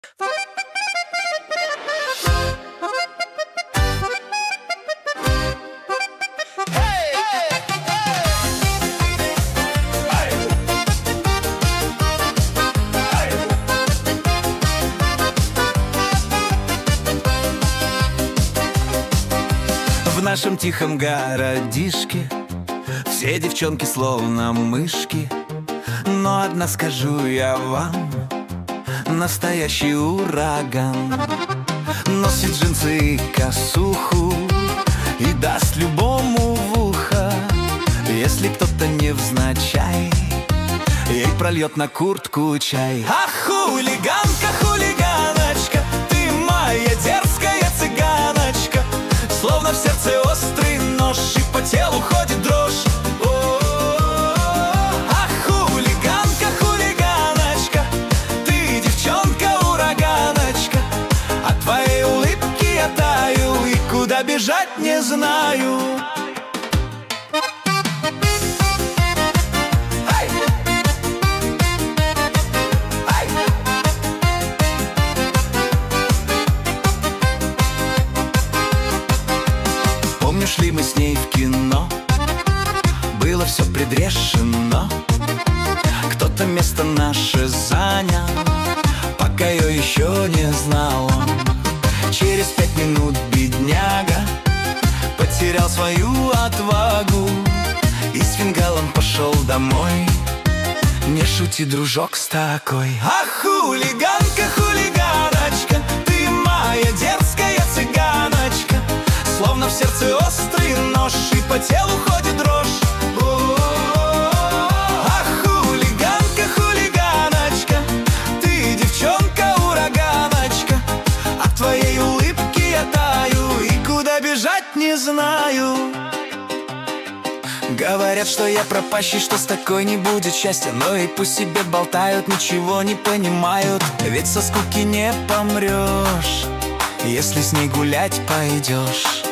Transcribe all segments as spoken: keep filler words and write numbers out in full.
В нашем тихом городишке все девчонки словно мышки, но одна скажу я вам: настоящий ураган. Носит джинсы и косуху и даст любому в ухо, если кто-то невзначай ей прольет на куртку чай. А хулиганка, хулиганочка, ты моя дерзкая цыганочка, словно в сердце острый нож и по телу ходит дрожь. А хулиганка, хулиганочка, ты девчонка-ураганочка, от твоей улыбки я таю и куда бежать не знаю. Шли мы с ней в кино, было все предрешено. Кто-то место наше занял, пока ее еще не знал он. Через пять минут бедняга потерял свою отвагу и с фингалом пошел домой. Не шути, дружок, с такой. А хулиганка, хулиганочка, ты моя дерзкая цыганочка, словно в сердце острый нож и по телу ходит дрожь. А хулиганка, хулиганочка, ты девчонка-ураганочка, от твоей улыбки я таю и куда бежать не знаю. Говорят, что я пропащий, что с такой не будет счастья, но и пусть себе болтают, ничего не понимают. Ведь со скуки не помрешь, если с ней гулять пойдешь.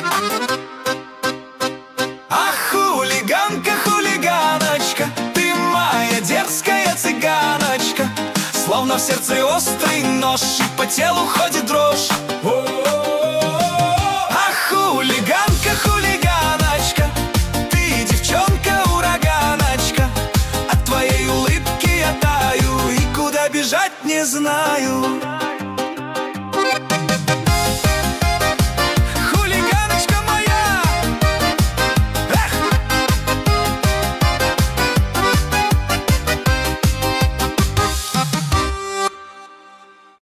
А хулиганка, хулиганочка, ты моя дерзкая цыганочка, словно в сердце острый нож и по телу ходит дрожь. А хулиганка, хулиганочка,